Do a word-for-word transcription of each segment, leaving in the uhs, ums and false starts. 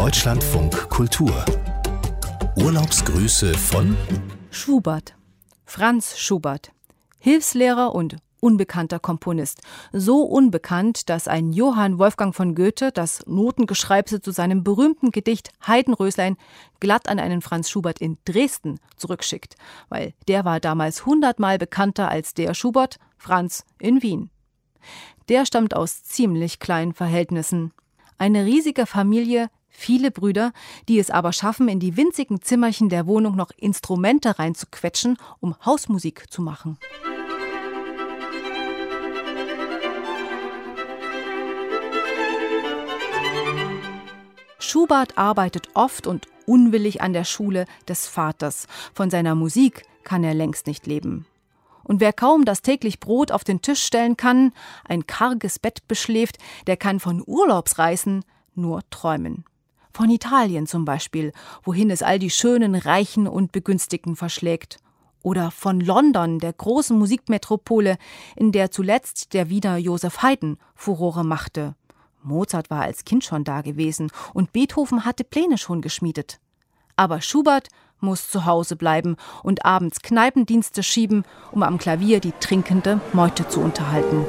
Deutschlandfunk Kultur. Urlaubsgrüße von Schubert. Franz Schubert. Hilfslehrer und unbekannter Komponist. So unbekannt, dass ein Johann Wolfgang von Goethe das Notengeschreibsel zu seinem berühmten Gedicht Heidenröslein glatt an einen Franz Schubert in Dresden zurückschickt, weil der war damals hundertmal bekannter als der Schubert, Franz, in Wien. Der stammt aus ziemlich kleinen Verhältnissen. Eine riesige Familie, viele Brüder, die es aber schaffen, in die winzigen Zimmerchen der Wohnung noch Instrumente reinzuquetschen, um Hausmusik zu machen. Schubert arbeitet oft und unwillig an der Schule des Vaters. Von seiner Musik kann er längst nicht leben. Und wer kaum das täglich Brot auf den Tisch stellen kann, ein karges Bett beschläft, der kann von Urlaubsreisen nur träumen. Von Italien zum Beispiel, wohin es all die Schönen, Reichen und Begünstigten verschlägt. Oder von London, der großen Musikmetropole, in der zuletzt der Wiener Joseph Haydn Furore machte. Mozart war als Kind schon da gewesen und Beethoven hatte Pläne schon geschmiedet. Aber Schubert muss zu Hause bleiben und abends Kneipendienste schieben, um am Klavier die trinkende Meute zu unterhalten.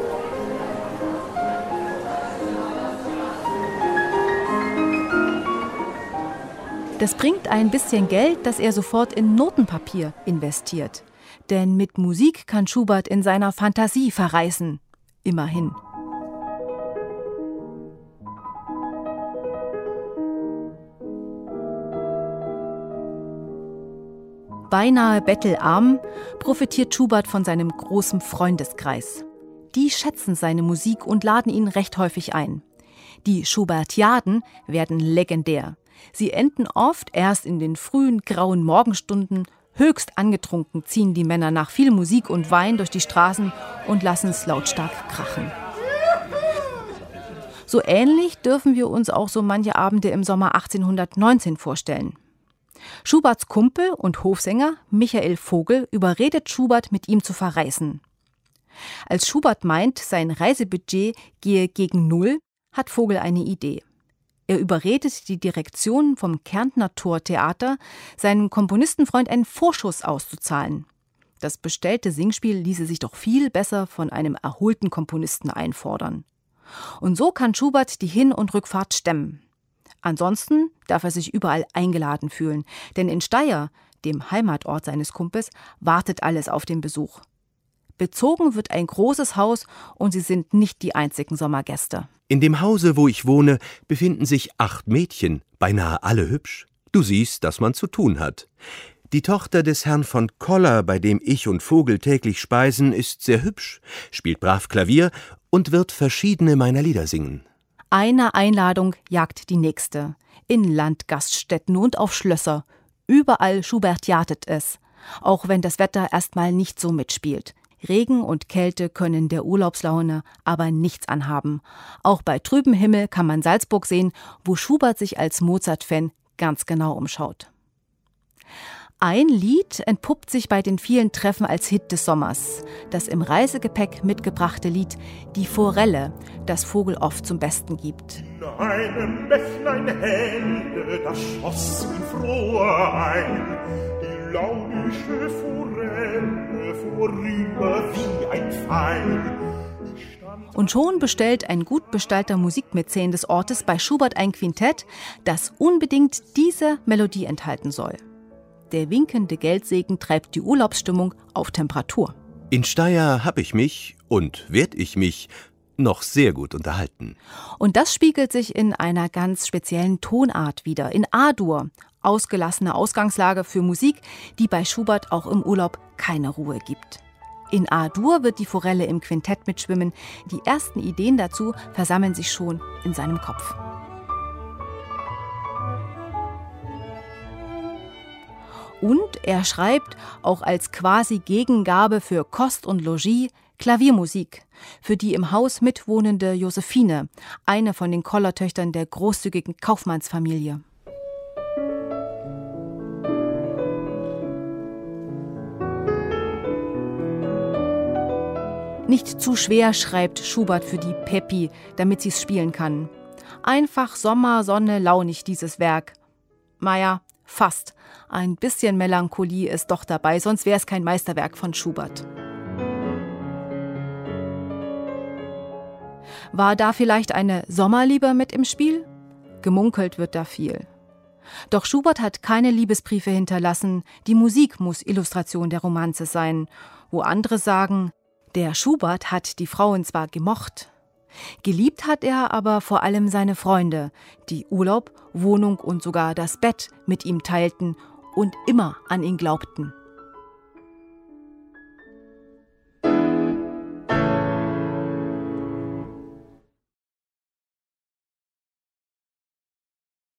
Das bringt ein bisschen Geld, das er sofort in Notenpapier investiert. Denn mit Musik kann Schubert in seiner Fantasie verreisen. Immerhin. Beinahe bettelarm profitiert Schubert von seinem großen Freundeskreis. Die schätzen seine Musik und laden ihn recht häufig ein. Die Schubertiaden werden legendär. Sie enden oft erst in den frühen grauen Morgenstunden. Höchst angetrunken ziehen die Männer nach viel Musik und Wein durch die Straßen und lassen es lautstark krachen. So ähnlich dürfen wir uns auch so manche Abende im Sommer achtzehnhundertneunzehn vorstellen. Schuberts Kumpel und Hofsänger Michael Vogel überredet Schubert, mit ihm zu verreisen. Als Schubert meint, sein Reisebudget gehe gegen Null, hat Vogel eine Idee. Er überredet die Direktion vom Kärntner Tortheater, seinem Komponistenfreund einen Vorschuss auszuzahlen. Das bestellte Singspiel ließe sich doch viel besser von einem erholten Komponisten einfordern. Und so kann Schubert die Hin- und Rückfahrt stemmen. Ansonsten darf er sich überall eingeladen fühlen, denn in Steyr, dem Heimatort seines Kumpels, wartet alles auf den Besuch. Bezogen wird ein großes Haus und sie sind nicht die einzigen Sommergäste. In dem Hause, wo ich wohne, befinden sich acht Mädchen, beinahe alle hübsch. Du siehst, dass man zu tun hat. Die Tochter des Herrn von Koller, bei dem ich und Vogel täglich speisen, ist sehr hübsch, spielt brav Klavier und wird verschiedene meiner Lieder singen. Eine Einladung jagt die nächste. In Landgaststätten und auf Schlösser. Überall Schubertiatet es. Auch wenn das Wetter erstmal nicht so mitspielt. Regen und Kälte können der Urlaubslaune aber nichts anhaben. Auch bei trübem Himmel kann man Salzburg sehen, wo Schubert sich als Mozart-Fan ganz genau umschaut. Ein Lied entpuppt sich bei den vielen Treffen als Hit des Sommers. Das im Reisegepäck mitgebrachte Lied »Die Forelle«, das Vogel oft zum Besten gibt. In einem Bächlein helle, da schoss in froher ein die launische Forelle vorüber wie ein Pfeil. Und schon bestellt ein gut bestallter Musikmäzen des Ortes bei Schubert ein Quintett, das unbedingt diese Melodie enthalten soll. Der winkende Geldsegen treibt die Urlaubsstimmung auf Temperatur. In Steyr hab ich mich, und werd ich mich, noch sehr gut unterhalten. Und das spiegelt sich in einer ganz speziellen Tonart wider, in A-Dur, ausgelassene Ausgangslage für Musik, die bei Schubert auch im Urlaub keine Ruhe gibt. In A-Dur wird die Forelle im Quintett mitschwimmen. Die ersten Ideen dazu versammeln sich schon in seinem Kopf. Und er schreibt auch als quasi Gegengabe für Kost und Logis Klaviermusik für die im Haus mitwohnende Josephine, eine von den Kollertöchtern der großzügigen Kaufmannsfamilie. Nicht zu schwer schreibt Schubert für die Peppi, damit sie es spielen kann. Einfach Sommer, Sonne, launig dieses Werk. Naja, fast. Ein bisschen Melancholie ist doch dabei, sonst wäre es kein Meisterwerk von Schubert. War da vielleicht eine Sommerliebe mit im Spiel? Gemunkelt wird da viel. Doch Schubert hat keine Liebesbriefe hinterlassen, die Musik muss Illustration der Romanze sein, wo andere sagen, der Schubert hat die Frauen zwar gemocht, geliebt hat er aber vor allem seine Freunde, die Urlaub, Wohnung und sogar das Bett mit ihm teilten und immer an ihn glaubten.